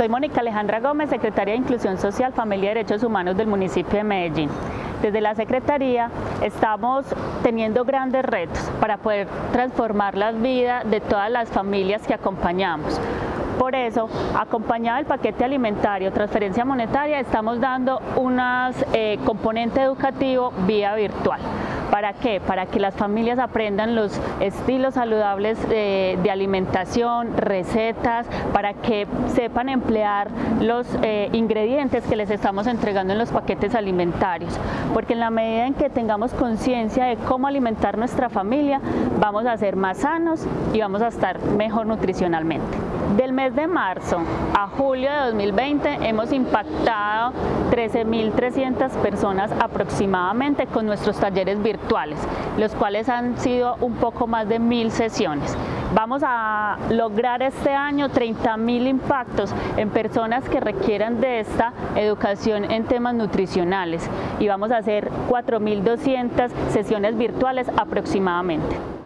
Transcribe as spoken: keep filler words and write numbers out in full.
Soy Mónica Alejandra Gómez, Secretaria de Inclusión Social, Familia y Derechos Humanos del municipio de Medellín. Desde la Secretaría estamos teniendo grandes retos para poder transformar la vida de todas las familias que acompañamos. Por eso, acompañado del paquete alimentario, transferencia monetaria, estamos dando un eh, componente educativo vía virtual. ¿Para qué? Para que las familias aprendan los estilos saludables eh, de alimentación, recetas, para que sepan emplear los eh, ingredientes que les estamos entregando en los paquetes alimentarios. Porque en la medida en que tengamos conciencia de cómo alimentar nuestra familia, vamos a ser más sanos y vamos a estar mejor nutricionalmente. Del mes de marzo a julio de dos mil veinte hemos impactado trece mil trescientas personas aproximadamente con nuestros talleres virtuales, los cuales han sido un poco más de mil sesiones. Vamos a lograr este año treinta mil impactos en personas que requieran de esta educación en temas nutricionales y vamos a hacer cuatro mil doscientas sesiones virtuales aproximadamente.